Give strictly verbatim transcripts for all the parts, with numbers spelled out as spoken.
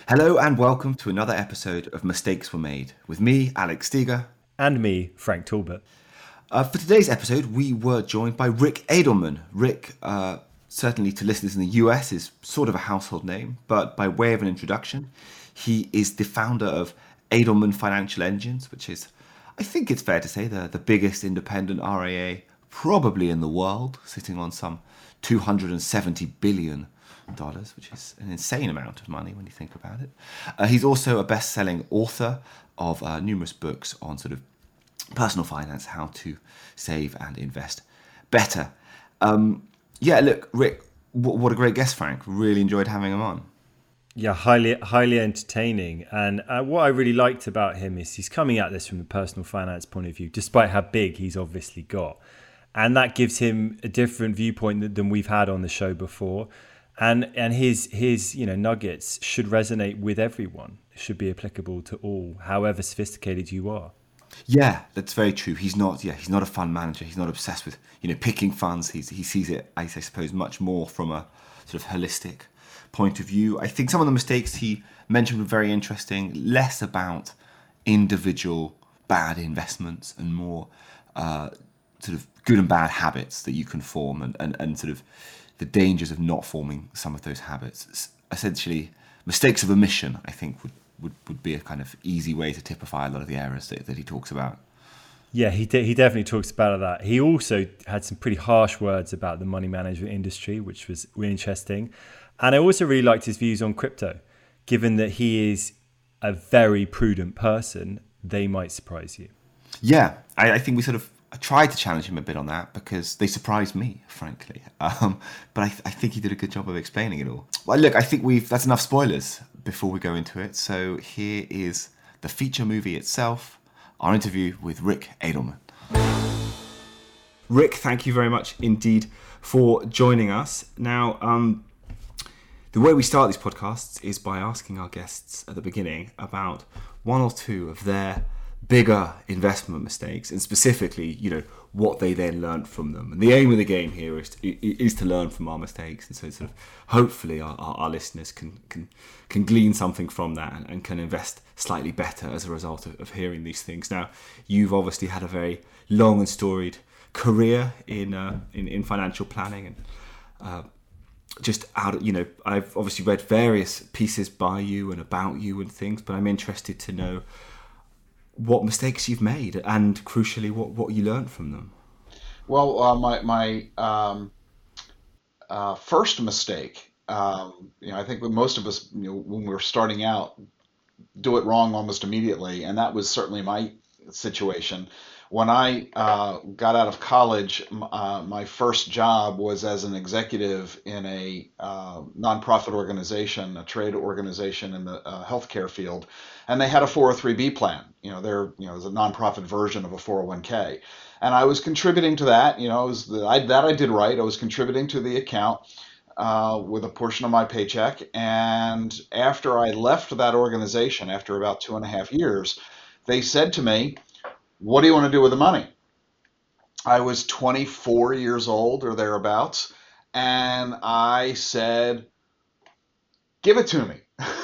Hello and welcome to another episode of Mistakes Were Made with me, Alex Steger. And me, Frank Talbot. Uh, for today's episode, we were joined by Rick Edelman. Rick, uh, certainly to listeners in the U S, is sort of a household name, but by way of an introduction, he is the founder of Edelman Financial Engines, which is, I think it's fair to say, the, the biggest independent R I A probably in the world, sitting on some two hundred seventy billion dollars, which is an insane amount of money when you think about it. Uh, he's also a best-selling author of uh, numerous books on sort of personal finance, how to save and invest better. Um, yeah, look, Rick, w- what a great guest, Frank. Really enjoyed having him on. Yeah, highly highly entertaining. And uh, what I really liked about him is he's coming at this from a personal finance point of view, despite how big he's obviously got. And that gives him a different viewpoint than, than we've had on the show before. And and his his you know nuggets should resonate with everyone. It should be applicable to all, however sophisticated you are. Yeah, that's very true. He's not. Yeah, he's not a fund manager. He's not obsessed with you know picking funds. He's he sees it, I suppose, much more from a sort of holistic point of view. I think some of the mistakes he mentioned were very interesting. Less about individual bad investments and more uh, sort of good and bad habits that you can form, and, and, and sort of the dangers of not forming some of those habits. Essentially, mistakes of omission, I think, would, would, would be a kind of easy way to typify a lot of the errors that, that he talks about. Yeah, he de- he definitely talks about that. He also had some pretty harsh words about the money management industry, which was really interesting. And I also really liked his views on crypto. Given that he is a very prudent person, they might surprise you. Yeah, I, I think we sort of I tried to challenge him a bit on that because they surprised me, frankly. Um, but I, I think he did a good job of explaining it all. Well, look, I think we've that's enough spoilers before we go into it. So here is the feature movie itself, our interview with Rick Edelman. Rick, thank you very much indeed for joining us. Now, um, the way we start these podcasts is by asking our guests at the beginning about one or two of their bigger investment mistakes, and specifically, you know, what they then learned from them. And the aim of the game here is to, is to learn from our mistakes, and so sort of hopefully our, our, our listeners can can can glean something from that and, and can invest slightly better as a result of, of hearing these things. Now, you've obviously had a very long and storied career in uh, in, in financial planning, and uh, just out of, you know, I've obviously read various pieces by you and about you and things, but I'm interested to know what mistakes you've made and, crucially, what, what you learned from them. Well, uh, my my um, uh, first mistake, um, you know, I think that most of us, you know, when we're starting out, do it wrong almost immediately, and that was certainly my situation. When I uh, got out of college, m- uh, my first job was as an executive in a uh, nonprofit organization, a trade organization in the uh, healthcare field, and they had a four oh three b plan. You know, they're you know, it was a nonprofit version of a four oh one k, and I was contributing to that. You know, I was the, I, that I did right. I was contributing to the account uh, with a portion of my paycheck, and after I left that organization, after about two and a half years, they said to me, what do you want to do with the money? I was twenty-four years old or thereabouts, and I said, give it to me.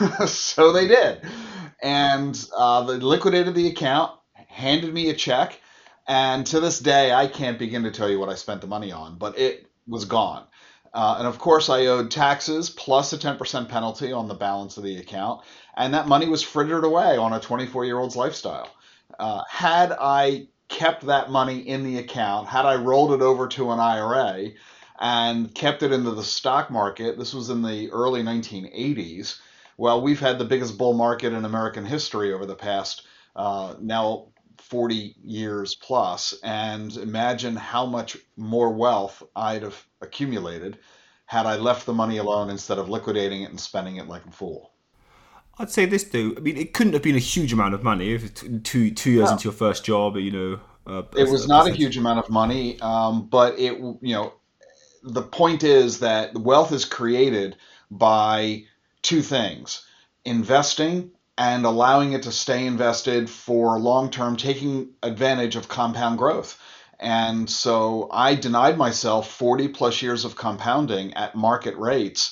So they did. And uh, they liquidated the account, handed me a check, and to this day, I can't begin to tell you what I spent the money on, but it was gone. Uh, and of course, I owed taxes plus a ten percent penalty on the balance of the account, and that money was frittered away on a twenty-four-year-old's lifestyle. Uh, had I kept that money in the account, had I rolled it over to an I R A and kept it into the stock market, this was in the early nineteen eighties. Well, we've had the biggest bull market in American history over the past uh, now forty years plus, and imagine how much more wealth I'd have accumulated had I left the money alone instead of liquidating it and spending it like a fool. I'd say this though. I mean, it couldn't have been a huge amount of money if t- two two years No. into your first job. You know, uh, It as was a not a percentage. huge amount of money, um, but it, you know, the point is that wealth is created by two things: investing and allowing it to stay invested for long term, taking advantage of compound growth. And so I denied myself forty plus years of compounding at market rates,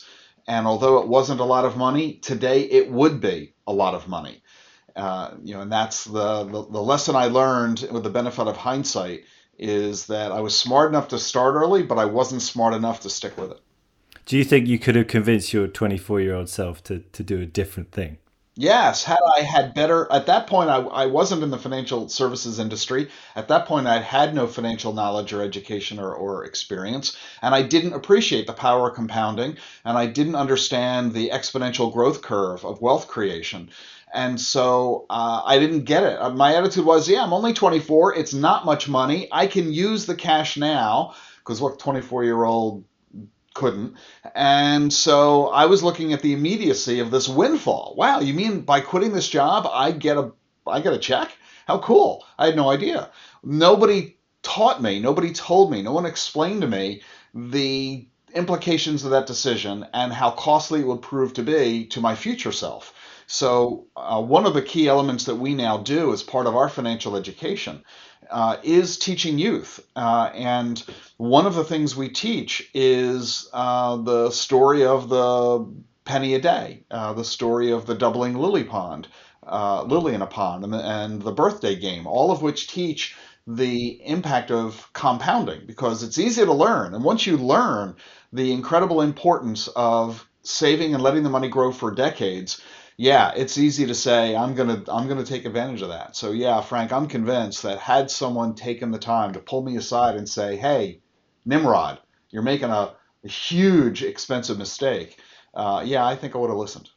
And although it wasn't a lot of money, today it would be a lot of money. Uh, you know, and that's the, the the lesson I learned with the benefit of hindsight is that I was smart enough to start early, but I wasn't smart enough to stick with it. Do you think you could have convinced your twenty-four-year-old self to, to do a different thing? Yes, had I had better, at that point, I, I wasn't in the financial services industry. At that point, I had no financial knowledge or education or, or experience, and I didn't appreciate the power of compounding, and I didn't understand the exponential growth curve of wealth creation. And so uh, I didn't get it. Uh, My attitude was, yeah, I'm only twenty-four. It's not much money. I can use the cash now, because what twenty-four year old couldn't. And so I was looking at the immediacy of this windfall. Wow, you mean by quitting this job, I get a I get a check? How cool. I had no idea. Nobody taught me, nobody told me, no one explained to me the implications of that decision and how costly it would prove to be to my future self. So uh, one of the key elements that we now do as part of our financial education uh, is teaching youth. Uh, and one of the things we teach is uh, the story of the penny a day, uh, the story of the doubling lily pond, uh, lily in a pond, and the, and the birthday game, all of which teach the impact of compounding because it's easy to learn. And once you learn the incredible importance of saving and letting the money grow for decades, yeah, it's easy to say I'm gonna I'm gonna take advantage of that. So yeah, Frank, I'm convinced that had someone taken the time to pull me aside and say, "Hey, Nimrod, you're making a, a huge, expensive mistake," uh, yeah, I think I would have listened.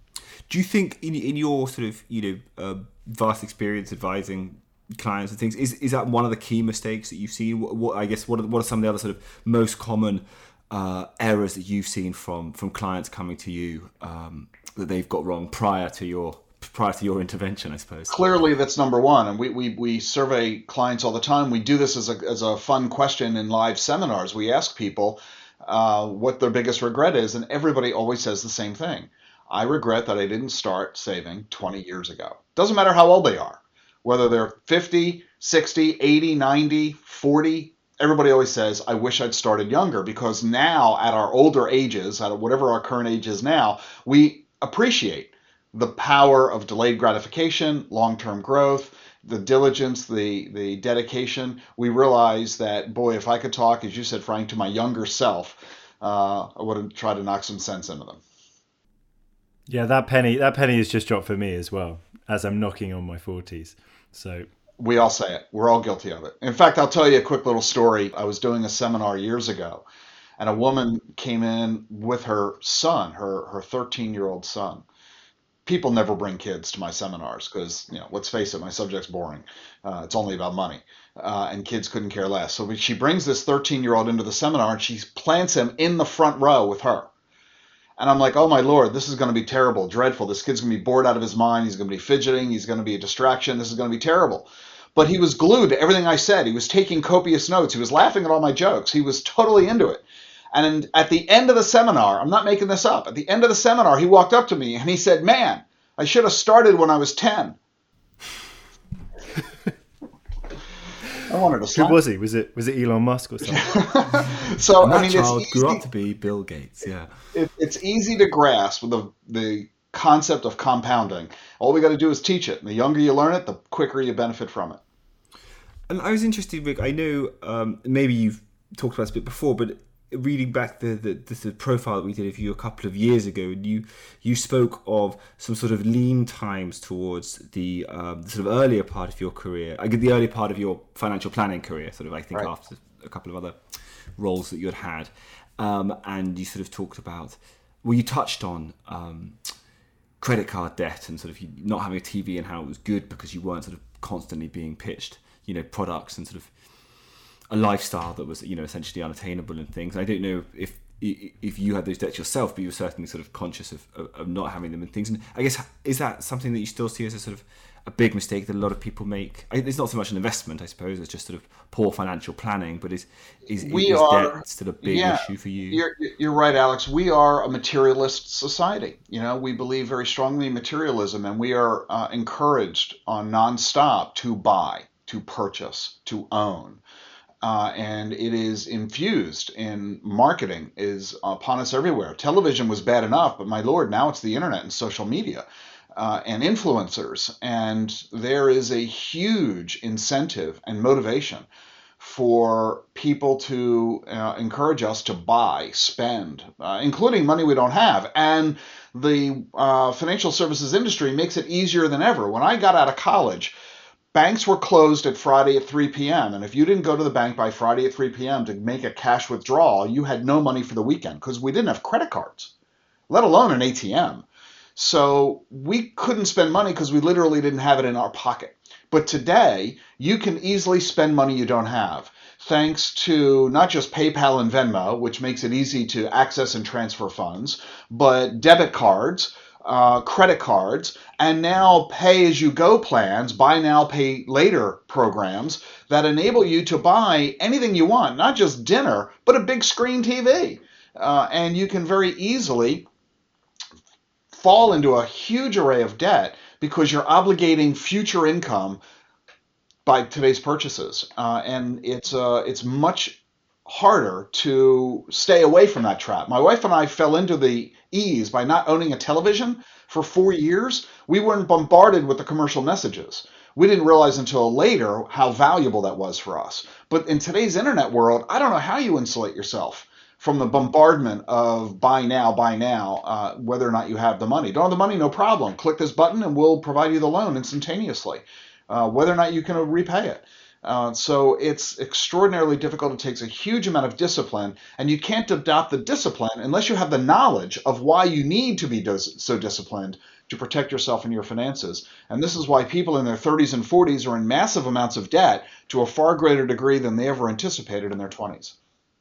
Do you think in in your sort of you know uh, vast experience advising clients and things, is is that one of the key mistakes that you've seen? What, what I guess what are, what are some of the other sort of most common uh, errors that you've seen from from clients coming to you um, that they've got wrong prior to your prior to your intervention, I suppose? Clearly, that's number one, and we, we, we survey clients all the time. We do this as a as a fun question in live seminars. We ask people uh, what their biggest regret is, and everybody always says the same thing. I regret that I didn't start saving twenty years ago. Doesn't matter how old they are, whether they're fifty, sixty, eighty, ninety, forty. Everybody always says, I wish I'd started younger, because now at our older ages, at whatever our current age is now, we appreciate the power of delayed gratification, long-term growth, the diligence, the the dedication. We realize that, boy, if I could talk, as you said, Frank, to my younger self, uh, I would have tried to knock some sense into them. Yeah, that penny that penny has just dropped for me as well, as I'm knocking on my forties. So we all say it. We're all guilty of it. In fact, I'll tell you a quick little story. I was doing a seminar years ago, and a woman came in with her son, her her thirteen-year-old son. People never bring kids to my seminars because, you know, let's face it, my subject's boring. Uh, it's only about money, uh, and kids couldn't care less. So she brings this thirteen-year-old into the seminar, and she plants him in the front row with her. And I'm like, oh my Lord, this is going to be terrible, dreadful. This kid's going to be bored out of his mind. He's going to be fidgeting. He's going to be a distraction. This is going to be terrible. But he was glued to everything I said. He was taking copious notes. He was laughing at all my jokes. He was totally into it. And at the end of the seminar, I'm not making this up, at the end of the seminar, he walked up to me and he said, man, I should have started when I was ten. I wanted to slap. Who was he? Was it was it Elon Musk or something? So And that I mean, child it's easy, grew up to be Bill Gates. Yeah. it, it's easy to grasp the the concept of compounding. All we got to do is teach it. And the younger you learn it, the quicker you benefit from it. And I was interested, Rick. I know um, maybe you've talked about this a bit before, but reading back the, the, the, the profile that we did of you a couple of years ago, and you you spoke of some sort of lean times towards the, um, the sort of earlier part of your career, I get the earlier part of your financial planning career, sort of I think Right. after a couple of other roles that you had had, um, and you sort of talked about, well, you touched on um, credit card debt and sort of you not having a T V and how it was good because you weren't sort of constantly being pitched, you know, products and sort of a lifestyle that was, you know, essentially unattainable and things. I don't know if if you had those debts yourself, but you were certainly sort of conscious of, of, of not having them and things. And I guess, is that something that you still see as a sort of a big mistake that a lot of people make? I, it's not so much an investment, I suppose, it's just sort of poor financial planning, but is is, We is are- debt still a big yeah, issue for you? You're, you're right, Alex. We are a materialist society. You know, we believe very strongly in materialism, and we are uh, encouraged on nonstop to buy, to purchase, to own. Uh, and it is infused in marketing is upon us everywhere. Television was bad enough, but my lord, now it's the internet and social media uh, and influencers. And there is a huge incentive and motivation for people to uh, encourage us to buy, spend, uh, including money we don't have. And the uh, financial services industry makes it easier than ever. When I got out of college, banks were closed at Friday at three p.m. And if you didn't go to the bank by Friday at three p.m. to make a cash withdrawal, you had no money for the weekend because we didn't have credit cards, let alone an A T M. So we couldn't spend money because we literally didn't have it in our pocket. But today, you can easily spend money you don't have, thanks to not just PayPal and Venmo, which makes it easy to access and transfer funds, but debit cards, uh, credit cards, and now pay-as-you-go plans, buy now, pay later programs that enable you to buy anything you want, not just dinner, but a big screen T V. Uh, and you can very easily fall into a huge array of debt because you're obligating future income by today's purchases. Uh, and it's uh, it's much harder to stay away from that trap. My wife and I fell into the ease by not owning a television for four years. We weren't bombarded with the commercial messages. We didn't realize until later how valuable that was for us. But in today's internet world, I don't know how you insulate yourself from the bombardment of buy now, buy now, uh, whether or not you have the money. Don't have the money, no problem. Click this button and we'll provide you the loan instantaneously, uh, whether or not you can repay it. Uh, so it's extraordinarily difficult. It takes a huge amount of discipline, and you can't adopt the discipline unless you have the knowledge of why you need to be dos- so disciplined to protect yourself and your finances. And this is why people in their thirties and forties are in massive amounts of debt to a far greater degree than they ever anticipated in their twenties.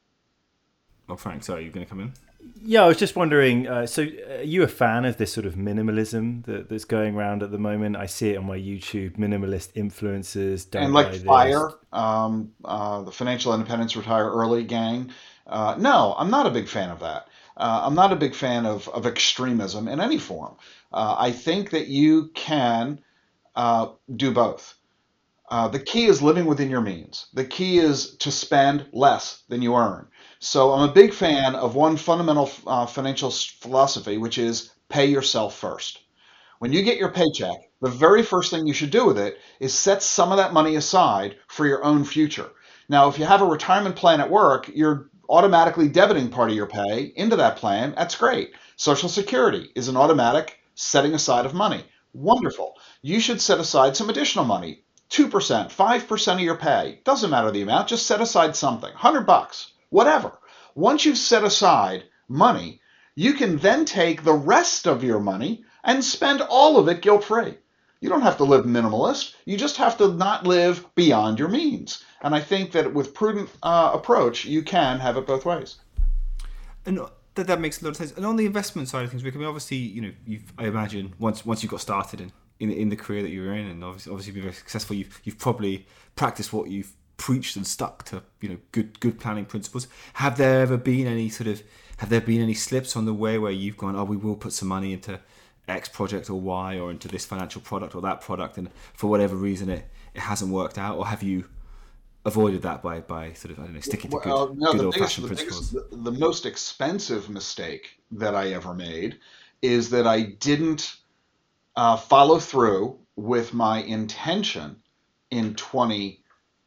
Oh, Frank, sorry, you're going to come in? Yeah, I was just wondering, uh, so are you a fan of this sort of minimalism that, that's going around at the moment? I see it on my YouTube, minimalist influencers. Don't And like buy this. FIRE, um, uh, the Financial Independence Retire Early gang. Uh, no, I'm not a big fan of that. Uh, I'm not a big fan of, of extremism in any form. Uh, I think that you can uh, do both. Uh, the key is living within your means. The key is to spend less than you earn. So I'm a big fan of one fundamental uh, financial philosophy, which is pay yourself first. When you get your paycheck, the very first thing you should do with it is set some of that money aside for your own future. Now, if you have a retirement plan at work, you're automatically debiting part of your pay into that plan. That's great. Social Security is an automatic setting aside of money. Wonderful. You should set aside some additional money. two percent, five percent of your pay. Doesn't matter the amount. Just set aside something. one hundred bucks. Whatever. Once you've set aside money, you can then take the rest of your money and spend all of it guilt-free. You don't have to live minimalist. You just have to not live beyond your means. And I think that with prudent uh, approach, you can have it both ways. And that, that makes a lot of sense. And on the investment side of things, Rick, I mean, obviously, you know, you've, I imagine once once you got started in, in in the career that you were in, and obviously obviously been very successful, you've you've probably practiced what you've preached and stuck to, you know, good good planning principles. Have there ever been any sort of have there been any slips on the way where you've gone, oh, we will put some money into X project or Y or into this financial product or that product, and for whatever reason it, it hasn't worked out? Or have you avoided that by by sort of, I don't know, sticking to good, Well, no, good the old biggest, fashioned the principles? biggest, the, the most expensive mistake that I ever made is that I didn't uh, follow through with my intention in twenty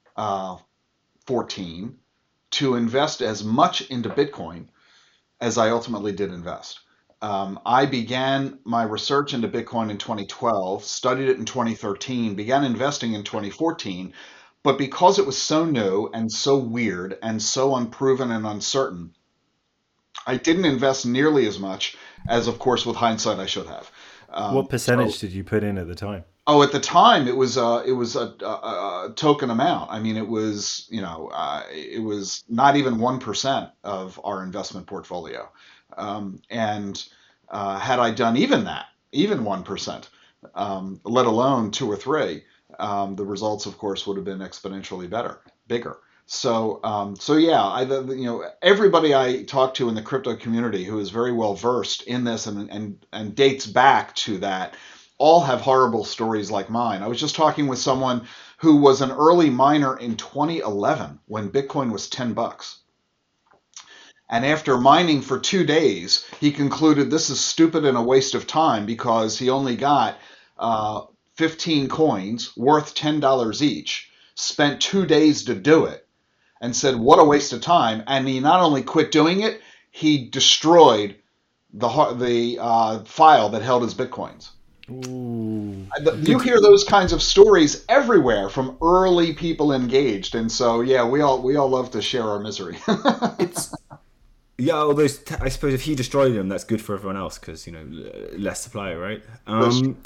fourteen to invest as much into Bitcoin as I ultimately did invest. Um, I began my research into Bitcoin in twenty twelve, studied it in twenty thirteen, began investing in twenty fourteen, but because it was so new and so weird and so unproven and uncertain, I didn't invest nearly as much as, of course, with hindsight, I should have. Um, What percentage so, did you put in at the time? oh, at the time, it was uh, it was a, a, a token amount. I mean, it was, you know, uh, it was not even one percent of our investment portfolio. Um, and uh, had I done even that, even one percent, um, let alone two or three, um, the results, of course, would have been exponentially better, bigger. So, um, so yeah, I, the, you know, everybody I talk to in the crypto community who is very well versed in this and and and dates back to that, all have horrible stories like mine. I was just talking with someone who was an early miner in twenty eleven when Bitcoin was ten bucks. And after mining for two days, he concluded this is stupid and a waste of time because he only got uh, fifteen coins worth ten dollars each, spent two days to do it, and said, what a waste of time. And he not only quit doing it, he destroyed the, the uh, file that held his Bitcoins. Ooh. You hear those kinds of stories everywhere from early people engaged. And so, yeah, we all we all love to share our misery. It's yeah, although I suppose if he destroyed them, that's good for everyone else because, you know, less supply, right? Um,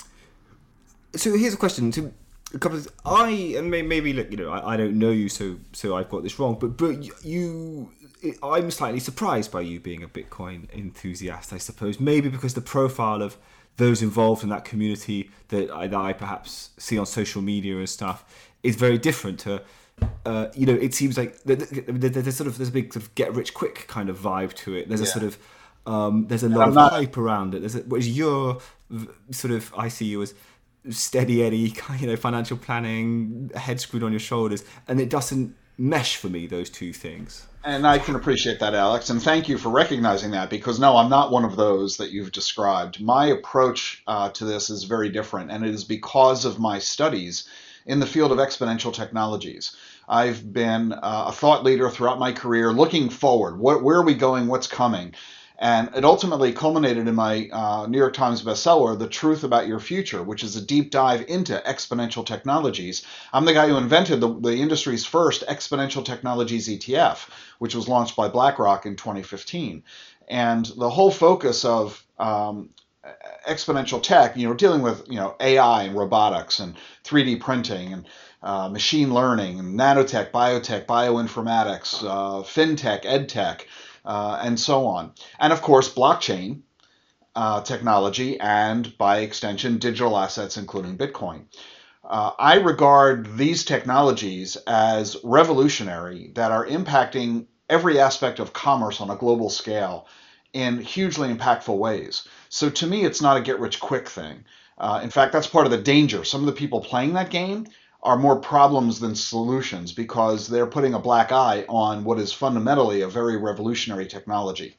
so here's a question. To a couple of, I and maybe look, you know, I, I don't know you, so so I've got this wrong. But but you, I'm slightly surprised by you being a Bitcoin enthusiast. I suppose maybe because the profile of those involved in that community that I, that I perhaps see on social media and stuff is very different to. Uh, you know, it seems like there's sort of there's a big sort of get rich quick kind of vibe to it. There's yeah. a sort of um, there's a lot of not... hype around it. There's a, whereas your sort of I see you as steady Eddie, you know, financial planning, head screwed on your shoulders, and it doesn't mesh for me, those two things. And I can appreciate that, Alex, and thank you for recognizing that, because no, I'm not one of those that you've described. My approach uh, to this is very different, and it is because of my studies in the field of exponential technologies. I've been uh, a thought leader throughout my career, looking forward. What, where are we going? What's coming? And it ultimately culminated in my uh, New York Times bestseller, The Truth About Your Future, which is a deep dive into exponential technologies. I'm the guy who invented the, the industry's first exponential technologies E T F, which was launched by BlackRock in twenty fifteen. And the whole focus of um, exponential tech, you know, dealing with, you know, A I and robotics and three D printing and uh, machine learning and nanotech, biotech, bioinformatics, uh, fintech, edtech, Uh, and so on. And of course, blockchain uh, technology and, by extension, digital assets, including Bitcoin. Uh, I regard these technologies as revolutionary, that are impacting every aspect of commerce on a global scale in hugely impactful ways. So to me, it's not a get-rich-quick thing. Uh, in fact, that's part of the danger. Some of the people playing that game are more problems than solutions, because they're putting a black eye on what is fundamentally a very revolutionary technology.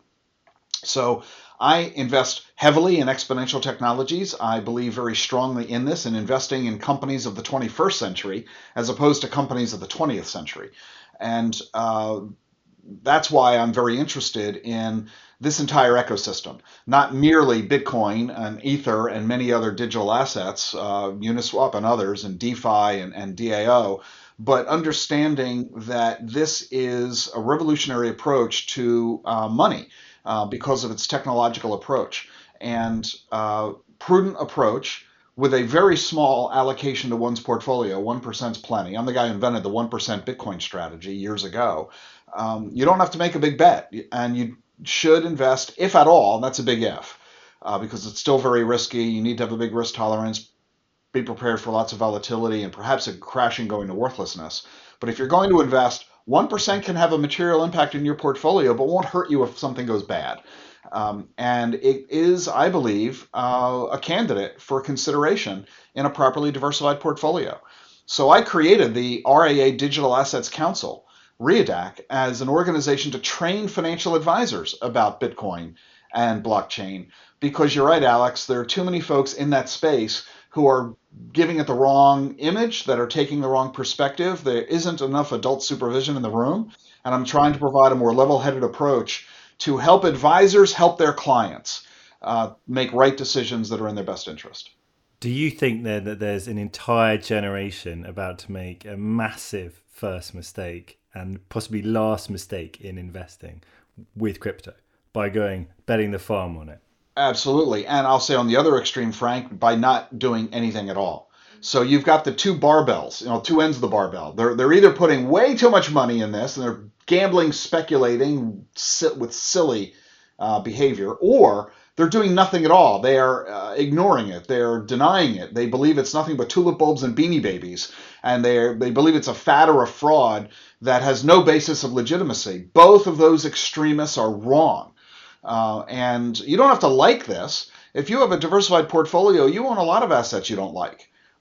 So I invest heavily in exponential technologies. I believe very strongly in this, and investing in companies of the twenty-first century as opposed to companies of the twentieth century. And uh, that's why I'm very interested in this entire ecosystem, not merely Bitcoin and Ether and many other digital assets, uh, Uniswap and others, and DeFi and, and D A O, but understanding that this is a revolutionary approach to uh, money uh, because of its technological approach, and uh, prudent approach with a very small allocation to one's portfolio. one percent is plenty. I'm the guy who invented the one percent Bitcoin strategy years ago. Um, you don't have to make a big bet, and you should invest, if at all, and that's a big if, uh, because it's still very risky. You need to have a big risk tolerance, be prepared for lots of volatility, and perhaps a crashing going to worthlessness. But if you're going to invest, one percent can have a material impact in your portfolio, but won't hurt you if something goes bad. Um, and it is, I believe, uh, a candidate for consideration in a properly diversified portfolio. So I created the R A A Digital Assets Council, R I A D A C, as an organization to train financial advisors about Bitcoin and blockchain, because you're right, Alex, there are too many folks in that space who are giving it the wrong image, that are taking the wrong perspective. There isn't enough adult supervision in the room, and I'm trying to provide a more level-headed approach to help advisors help their clients uh, make right decisions that are in their best interest. Do you think then that there's an entire generation about to make a massive first mistake and possibly last mistake in investing with crypto by going betting the farm on it? Absolutely. And I'll say on the other extreme, Frank, by not doing anything at all. So you've got the two barbells, you know, two ends of the barbell. They're they're either putting way too much money in this and they're gambling, speculating with silly uh, behavior, or they're doing nothing at all. They are uh, ignoring it. They're denying it. They believe it's nothing but tulip bulbs and beanie babies, and they they believe it's a fad or a fraud that has no basis of legitimacy. Both of those extremists are wrong. Uh, and you don't have to like this. If you have a diversified portfolio, you own a lot of assets you don't like.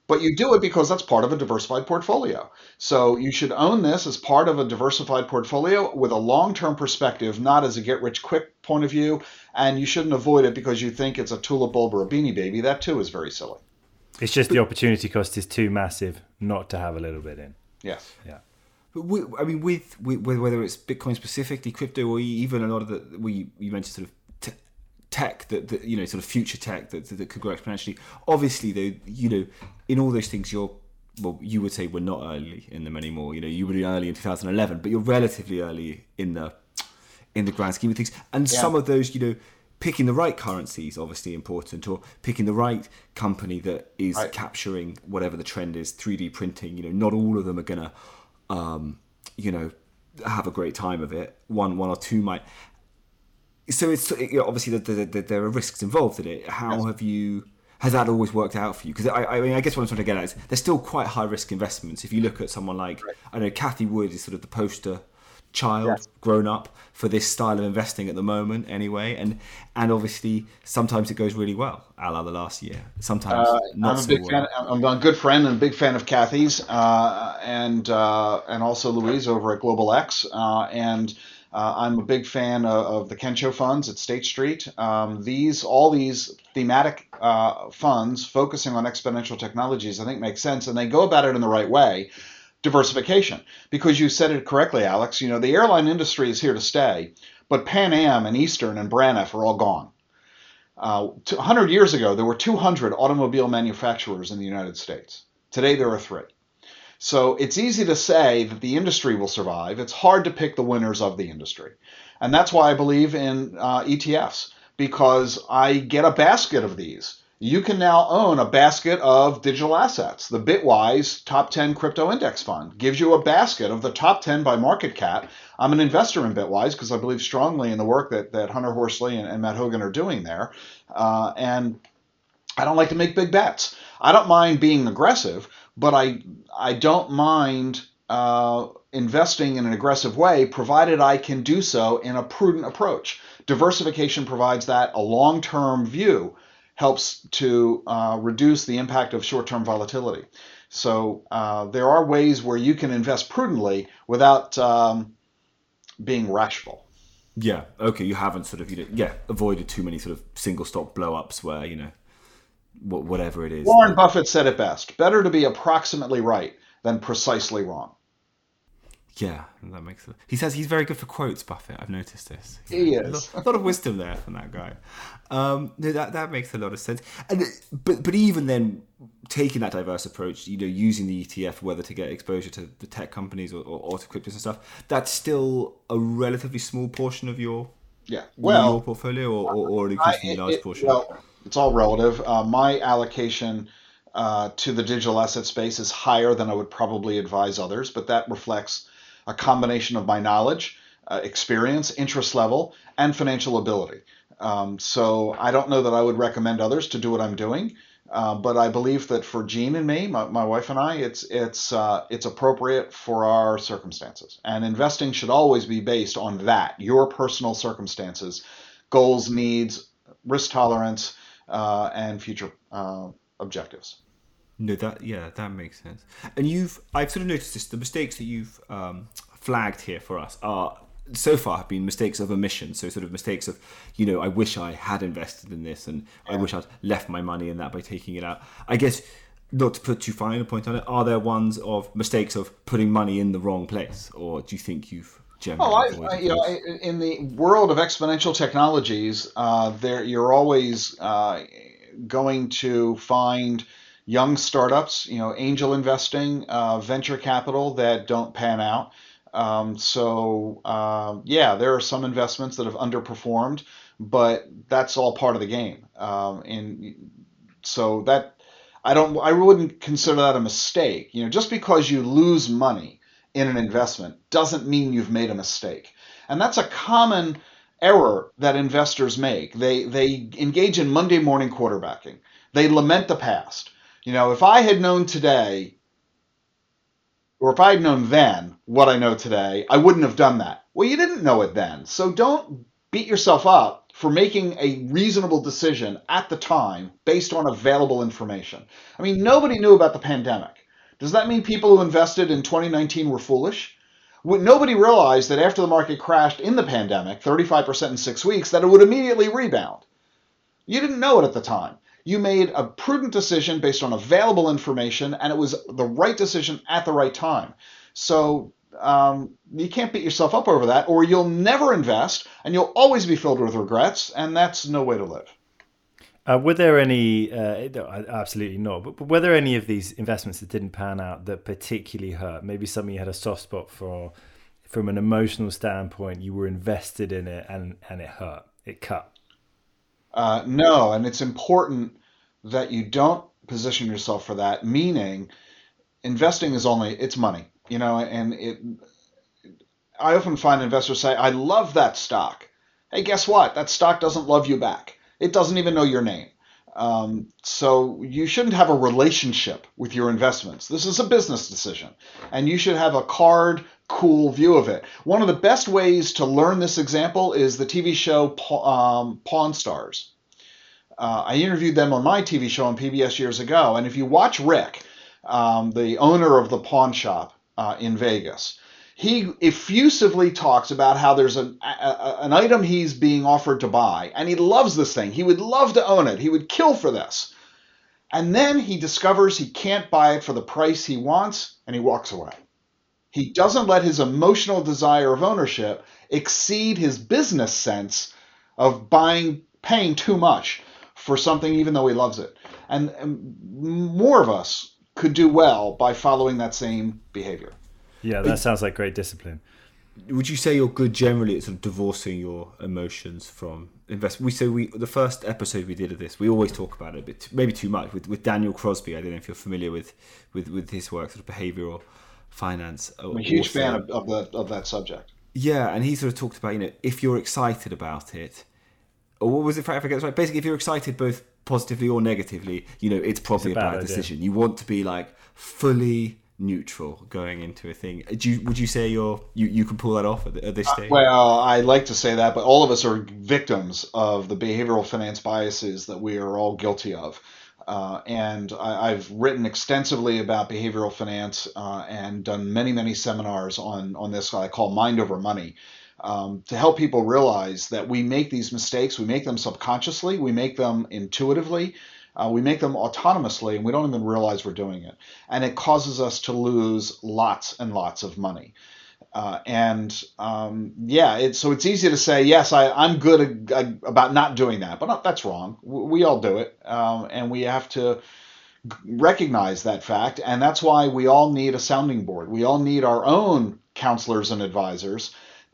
but you do it because that's part of a diversified portfolio. So you should own this as part of a diversified portfolio with a long-term perspective, not as a get-rich-quick point of view. And you shouldn't avoid it because you think it's a tulip bulb or a beanie baby. That too is very silly. It's just the opportunity cost is too massive not to have a little bit in. Yes. Yeah. But we, I mean, with, with whether it's Bitcoin specifically, crypto, or even a lot of the we you mentioned sort of te- tech that, that you know sort of future tech that that could grow exponentially. Obviously, though, you know, in all those things, you're well, you would say we're not early in them anymore. You know, you were early in two thousand eleven, but you're relatively early in the in the grand scheme of things. And yeah. some of those, you know, picking the right currency is obviously important, or picking the right company that is right. capturing whatever the trend is. three D printing, you know, not all of them are gonna. Um, you know, have a great time of it. One, one or two might. So it's you know, obviously the, the, the, there are risks involved in it. How yes. have you? Has that always worked out for you? Because I, I mean, I guess what I'm trying to get at is they're still quite high risk investments. If you look at someone like right. I know Cathie Wood is sort of the poster child, yes. grown up for this style of investing at the moment, anyway. And and obviously sometimes it goes really well, a la the last year. Sometimes uh, not I'm a so big well. fan. I'm a good friend and a big fan of Cathie's, uh, and uh, and also Louise over at Global X, uh, and uh, I'm a big fan of, of the Kensho funds at State Street. Um, these all these thematic uh, funds focusing on exponential technologies, I think, make sense, and they go about it in the right way. Diversification, because you said it correctly, Alex. You know, the airline industry is here to stay, but Pan Am and Eastern and Braniff are all gone. Uh, one hundred years ago, there were two hundred automobile manufacturers in the United States. Today, there are three. So it's easy to say that the industry will survive. It's hard to pick the winners of the industry. And that's why I believe in uh, E T Fs, because I get a basket of these. You can now own a basket of digital assets. The Bitwise Top ten Crypto Index Fund gives you a basket of the top ten by market cap. I'm an investor in Bitwise because I believe strongly in the work that, that Hunter Horsley and, and Matt Hogan are doing there. Uh, and I don't like to make big bets. I don't mind being aggressive, but I, I don't mind uh, investing in an aggressive way, provided I can do so in a prudent approach. Diversification provides that, a long-term view helps to uh, reduce the impact of short-term volatility. So uh, there are ways where you can invest prudently without um, being rational. Yeah. Okay. You haven't sort of you know yeah avoided too many sort of single stock blow-ups where you know whatever it is. Warren Buffett said it best: better to be approximately right than precisely wrong. Yeah, that makes sense. He says he's very good for quotes, Buffett. I've noticed this. He a is. lot, a lot of wisdom there from that guy. Um, no, that that makes a lot of sense. And but but even then, taking that diverse approach, you know, using the E T F, whether to get exposure to the tech companies or, or, or to cryptos and stuff, that's still a relatively small portion of your yeah well your portfolio, or, or, or an increasingly I, large it, portion. Well, it's all relative. Uh, my allocation uh, to the digital asset space is higher than I would probably advise others, but that reflects a combination of my knowledge, uh, experience, interest level, and financial ability. Um, so I don't know that I would recommend others to do what I'm doing, uh, but I believe that for Jean and me, my, my wife and I, it's it's uh, it's appropriate for our circumstances. And investing should always be based on that, your personal circumstances, goals, needs, risk tolerance, uh, and future uh, objectives. No, that yeah, that makes sense. And you've, I've sort of noticed this. The mistakes that you've um, flagged here for us are so far have been mistakes of omission. So sort of mistakes of, you know, I wish I had invested in this, and yeah. I wish I'd left my money in that by taking it out. I guess, not to put too fine a point on it, are there ones of mistakes of putting money in the wrong place, or do you think you've generally? Oh, I, I, you know, in the world of exponential technologies, uh, there you're always uh, going to find young startups, you know, angel investing, uh, venture capital that don't pan out. Um, so uh, yeah, there are some investments that have underperformed, but that's all part of the game. Um, and so that I don't, I wouldn't consider that a mistake. You know, just because you lose money in an investment doesn't mean you've made a mistake. And that's a common error that investors make. They they engage in Monday morning quarterbacking. They lament the past. You know, if I had known today, or if I had known then what I know today, I wouldn't have done that. Well, you didn't know it then. So don't beat yourself up for making a reasonable decision at the time based on available information. I mean, nobody knew about the pandemic. Does that mean people who invested in twenty nineteen were foolish? Nobody realized that after the market crashed in the pandemic, thirty-five percent in six weeks, that it would immediately rebound. You didn't know it at the time. You made a prudent decision based on available information, and it was the right decision at the right time. So um, you can't beat yourself up over that, or you'll never invest, and you'll always be filled with regrets, and that's no way to live. Uh, were there any, uh, no, absolutely not, but, but were there any of these investments that didn't pan out that particularly hurt? Maybe something you had a soft spot for, from an emotional standpoint, you were invested in it and, and it hurt, it cut? Uh, no, and it's important that you don't position yourself for that, meaning investing is only, it's money, you know, and it, I often find investors say, I love that stock. Hey, guess what? That stock doesn't love you back. It doesn't even know your name. Um, so you shouldn't have a relationship with your investments. This is a business decision, and you should have a card, cool view of it. One of the best ways to learn this example is the T V show um, Pawn Stars. Uh, I interviewed them on my T V show on P B S years ago, and if you watch Rick, um, the owner of the pawn shop uh, in Vegas, he effusively talks about how there's an, a, an item he's being offered to buy, and he loves this thing. He would love to own it. He would kill for this. And then he discovers he can't buy it for the price he wants, and he walks away. He doesn't let his emotional desire of ownership exceed his business sense of buying, paying too much for something even though he loves it. And, and more of us could do well by following that same behavior. Yeah, that sounds like great discipline. Would you say you're good generally at sort of divorcing your emotions from investment? We say we the first episode we did of this, we always talk about it, but maybe too much with, with Daniel Crosby. I don't know if you're familiar with with, with his work, sort of behavioral finance. I'm a huge fan of, of that of that subject. Yeah, and he sort of talked about, you know, if you're excited about it, or what was it? If I forget this right, basically, if you're excited both positively or negatively, you know, it's probably it's a, a bad, bad decision. You want to be like fully neutral going into a thing. Do you, would you say you're you, you can pull that off at, the, at this stage? Uh, well, I like to say that, but all of us are victims of the behavioral finance biases that we are all guilty of. Uh, and I, I've written extensively about behavioral finance uh, and done many, many seminars on, on this I call Mind Over Money, um, to help people realize that we make these mistakes. We make them subconsciously. We make them intuitively. Uh, we make them autonomously, and we don't even realize we're doing it. And it causes us to lose lots and lots of money. Uh, and um, yeah, it, so it's easy to say, yes, I, I'm good a, a, about not doing that, but not, that's wrong. We, we all do it, um, and we have to recognize that fact. And that's why we all need a sounding board. We all need our own counselors and advisors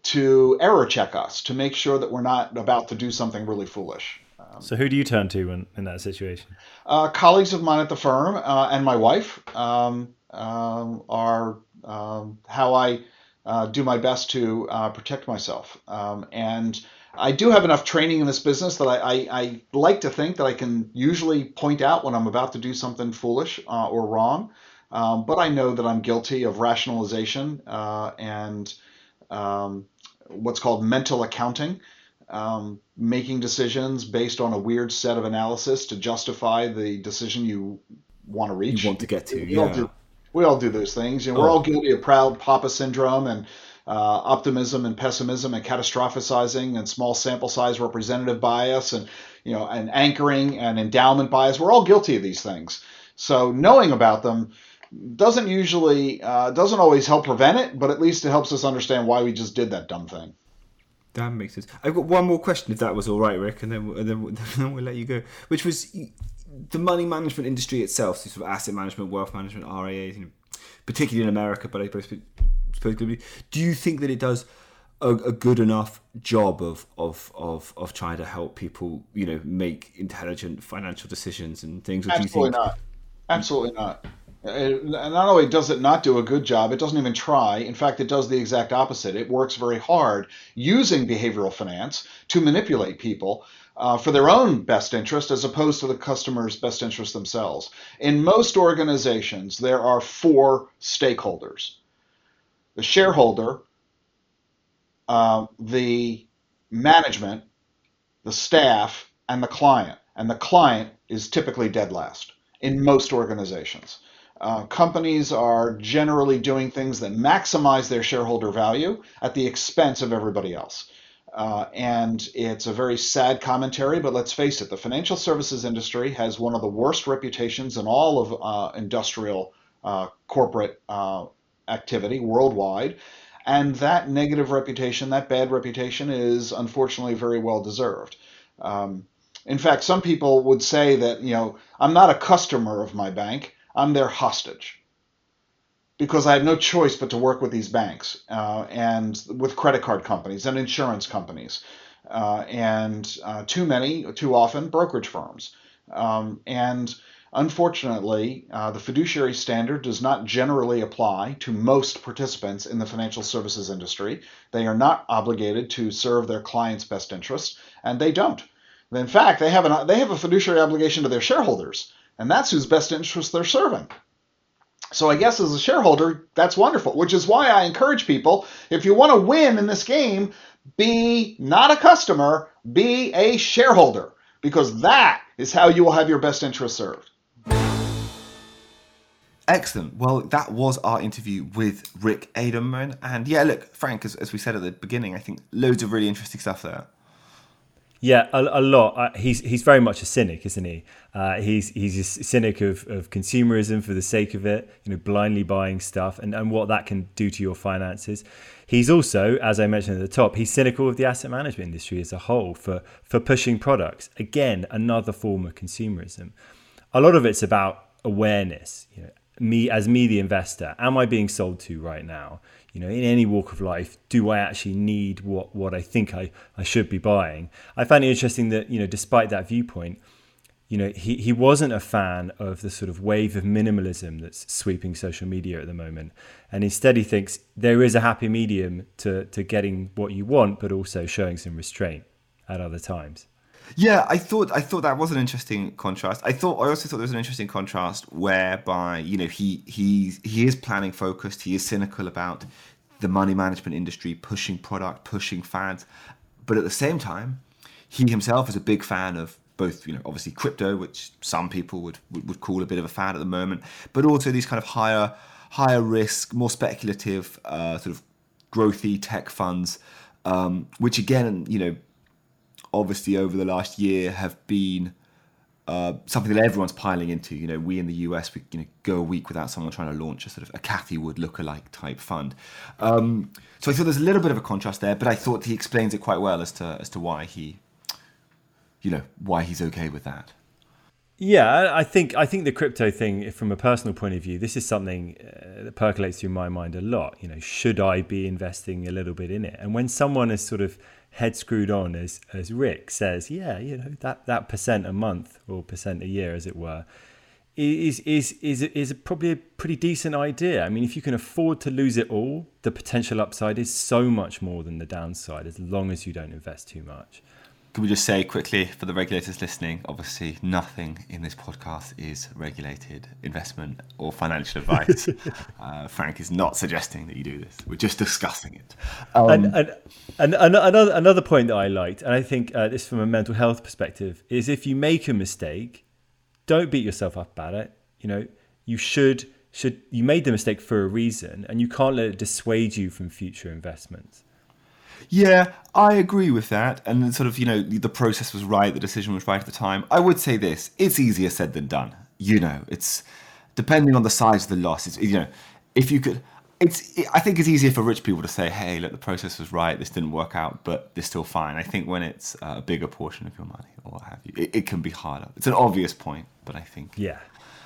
to error check us, to make sure that we're not about to do something really foolish. So who do you turn to when, in that situation? Uh, colleagues of mine at the firm uh, and my wife um, um, are um, how I uh, do my best to uh, protect myself. Um, and I do have enough training in this business that I, I, I like to think that I can usually point out when I'm about to do something foolish uh, or wrong. Um, but I know that I'm guilty of rationalization uh, and um, what's called mental accounting. Um, making decisions based on a weird set of analysis to justify the decision you want to reach. You want to get to, we yeah. All do, we all do those things. You know, oh. We're all guilty of proud papa syndrome and uh, optimism and pessimism and catastrophizing and small sample size representative bias and, you know, and anchoring and endowment bias. We're all guilty of these things. So knowing about them doesn't usually, uh, doesn't always help prevent it, but at least it helps us understand why we just did that dumb thing. That makes sense. I've got one more question, if that was all right, Rick, and then, and then, then we'll let you go. Which was the money management industry itself, so sort of asset management, wealth management, R I As, you know, particularly in America, but I suppose globally. Do you think that it does a, a good enough job of, of of of trying to help people, you know, make intelligent financial decisions and things? Or Absolutely do you think... not. Absolutely not. It, not only does it not do a good job, it doesn't even try. In fact, it does the exact opposite. It works very hard using behavioral finance to manipulate people uh, for their own best interest as opposed to the customer's best interest themselves. In most organizations, there are four stakeholders: the shareholder, uh, the management, the staff, and the client. And the client is typically dead last in most organizations. Uh, companies are generally doing things that maximize their shareholder value at the expense of everybody else. Uh, and it's a very sad commentary, but let's face it, the financial services industry has one of the worst reputations in all of uh, industrial uh, corporate uh, activity worldwide. And that negative reputation, that bad reputation is unfortunately very well deserved. Um, in fact, some people would say that, you know, I'm not a customer of my bank, I'm their hostage. Because I have no choice but to work with these banks uh, and with credit card companies and insurance companies uh, and uh, too many, too often, brokerage firms. Um, and unfortunately, uh, the fiduciary standard does not generally apply to most participants in the financial services industry. They are not obligated to serve their clients' best interests, and they don't. In fact, they have, an, they have a fiduciary obligation to their shareholders, and that's whose best interest they're serving. So I guess as a shareholder, that's wonderful, which is why I encourage people, if you want to win in this game, be not a customer, be a shareholder, because that is how you will have your best interest served. Excellent. Well, that was our interview with Rick Edelman. And yeah, look, Frank, as, as we said at the beginning, I think loads of really interesting stuff there. Yeah, a, a lot. Uh, he's he's very much a cynic, isn't he? Uh, he's he's a cynic of, of consumerism for the sake of it, you know, blindly buying stuff and, and what that can do to your finances. He's also, as I mentioned at the top, he's cynical of the asset management industry as a whole for, for pushing products. Again, another form of consumerism. A lot of it's about awareness. You know, me as me, the investor, am I being sold to right now? You know, in any walk of life, do I actually need what, what I think I, I should be buying? I find it interesting that, you know, despite that viewpoint, you know, he, he wasn't a fan of the sort of wave of minimalism that's sweeping social media at the moment. And instead he thinks there is a happy medium to, to getting what you want, but also showing some restraint at other times. Yeah, I thought I thought that was an interesting contrast. I thought I also thought there was an interesting contrast whereby, you know, he he he is planning focused. He is cynical about the money management industry pushing product, pushing fads, but at the same time, he himself is a big fan of both, you know, obviously crypto, which some people would would, would call a bit of a fad at the moment, but also these kind of higher higher risk, more speculative, uh, sort of growthy tech funds, um, which again, you know, obviously over the last year have been uh, something that everyone's piling into. You know, we in the U S, we you know go a week without someone trying to launch a sort of a Cathie Wood lookalike type fund. Um, so I thought there's a little bit of a contrast there, but I thought he explains it quite well as to as to why he, you know, why he's okay with that. Yeah, I think I think the crypto thing, from a personal point of view, this is something uh, that percolates through my mind a lot. You know, should I be investing a little bit in it? And when someone is sort of head screwed on, as as Rick says, yeah, you know, that, that percent a month or percent a year, as it were, is is is is probably a pretty decent idea. I mean, if you can afford to lose it all, the potential upside is so much more than the downside, as long as you don't invest too much. Can we just say quickly for the regulators listening, obviously nothing in this podcast is regulated investment or financial advice. uh, Frank is not suggesting that you do this. We're just discussing it. Um, and, and, and, and another, another point that I liked, and I think uh, this from a mental health perspective, is if you make a mistake, don't beat yourself up about it. You know, you should, should you made the mistake for a reason, and you can't let it dissuade you from future investments. Yeah, I agree with that. And sort of, you know, the process was right, the decision was right at the time. I would say this, it's easier said than done. You know, it's depending on the size of the loss. It's, you know, if you could, it's, I think it's easier for rich people to say, hey, look, the process was right, this didn't work out, but they're still fine. I think when it's a bigger portion of your money or what have you, it, it can be harder. It's an obvious point, but I think... Yeah.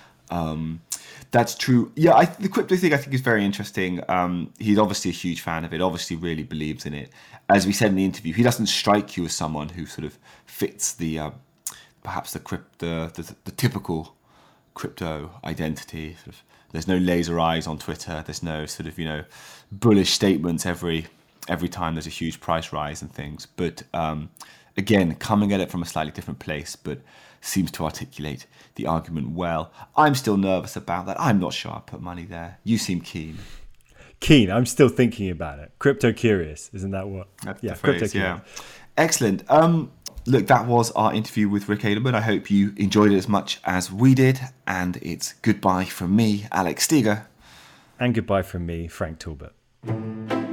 Um, that's true. Yeah, I, the crypto thing I think is very interesting. Um, he's obviously a huge fan of it, obviously really believes in it. As we said in the interview, he doesn't strike you as someone who sort of fits the, uh, perhaps the, crypt, the, the the typical crypto identity. Sort of, there's no laser eyes on Twitter. There's no sort of, you know, bullish statements every every time there's a huge price rise and things. But um, again, coming at it from a slightly different place, but seems to articulate the argument well. I'm still nervous about that. I'm not sure I'll put money there. You seem keen. Keen. I'm still thinking about it. Crypto curious. Isn't that what? That's yeah, the phrase, crypto yeah. curious. Excellent. Um, look, that was our interview with Rick Edelman. I hope you enjoyed it as much as we did. And it's goodbye from me, Alex Steger. And goodbye from me, Frank Talbot.